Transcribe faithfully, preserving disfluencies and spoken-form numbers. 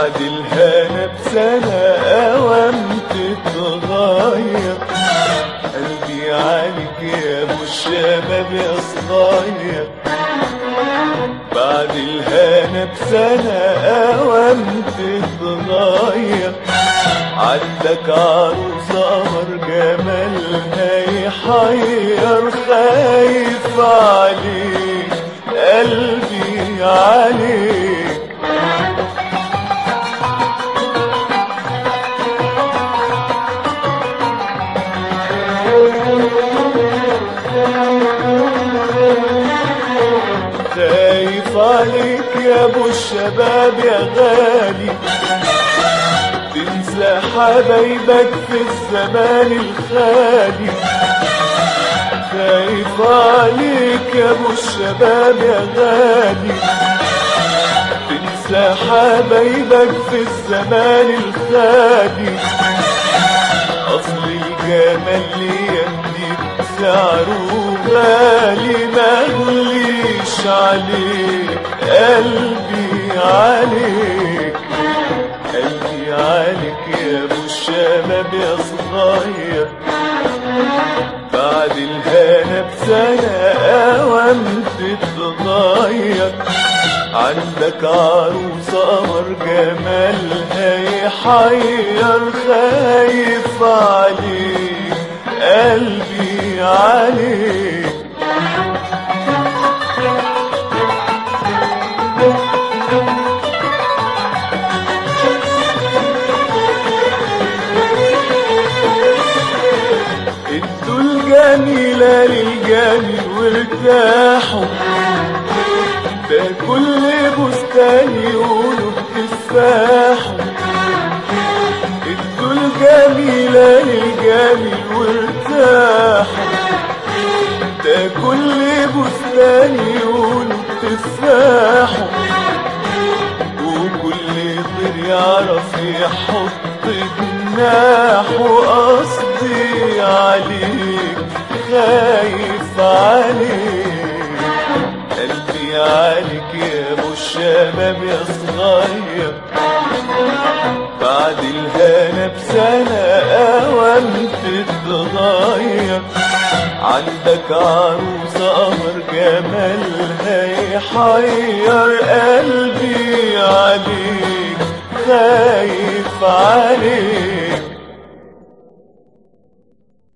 بعد الهنا بسنة أوام تتغير. قلبي عليك يا ابو الشباب يا صغير، بعد الهنا بسنة أوام تتغير. عندك عروسة قمر جمالها يحير، خايف عليك قلبي عليك. خايف عليك يا ابو الشباب يا غالي، تنسى حبايبك في الزمان الخالي. خايف عليك يا ابو الشباب يا غالي، تنسى حبايبك في الزمان الخالي. اصل الجمال ليديك سعره غالي، مغليش عليك قلبي عليك. قلبي عليك يا ابو الشباب يا صغير، بعد الهنا بسنة اوام تتغير. عندك عروسة قمر جمالها يحير، خايف عليك قلبي عليك. ادوا الجميلة للجميل وارتاحوا، ده كل بستان يقولوا بتفاحوا. ادوا الجميلة للجميل وارتاحوا، ده كل بستان يقولوا بتفاحوا. وكل طير يعرف يحط جناحه، قصدي عليك خايف عليك. قلبي عليك يا ابو الشباب يا صغير، بعد الهنا بسنة اوام تتغير. عندك عروسة قمر جمالها يحير، قلبي عليك خايف عليك.